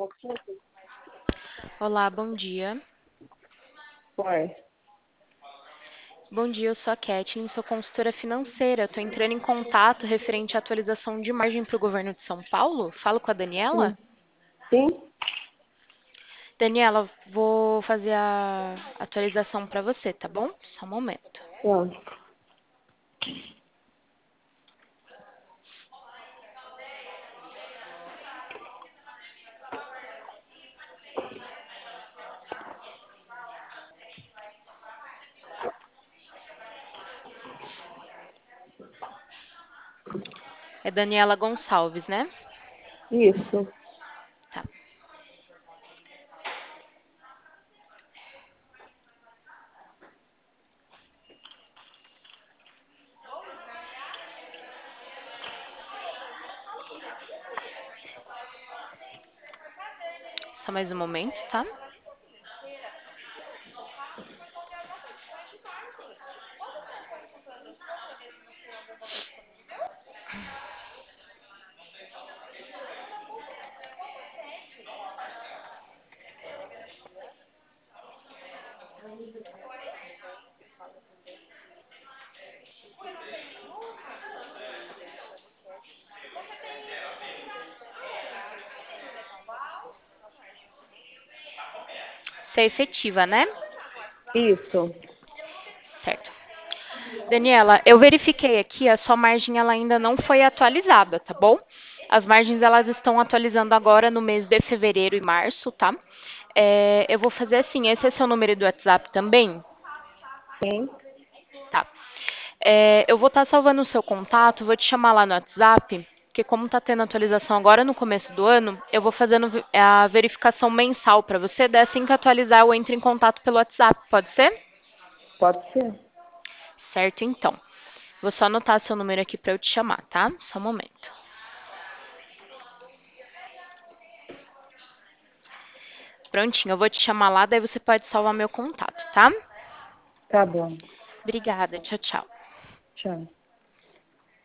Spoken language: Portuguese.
Olá, bom dia. Oi. Bom dia, eu sou a Kathleen, sou consultora financeira. Estou entrando em contato referente à atualização de margem para o governo de São Paulo. Falo com a Daniela? Sim. Sim? Daniela, vou fazer a atualização para você, tá bom? Só um momento. Ah, É Daniela Gonçalves, né? isso. Tá. Só mais um momento, tá? Ser efetiva, né? Isso. Certo. Daniela, eu verifiquei aqui, a sua margem ela ainda não foi atualizada, tá bom? As margens elas estão atualizando agora no mês de fevereiro e março, tá? Eu vou fazer assim, esse é seu número do WhatsApp também? Sim. Tá. Eu vou estar salvando o seu contato, vou te chamar lá no WhatsApp, porque como tá tendo atualização agora no começo do ano, eu vou fazendo a verificação mensal para você, daí assim que atualizar eu entro em contato pelo WhatsApp, pode ser? Pode ser. Certo, então. Vou só anotar seu número aqui para eu te chamar, tá? Só um momento. Prontinho, eu vou te chamar lá, daí você pode salvar meu contato, tá? Tá bom. Obrigada, tchau, tchau. Tchau.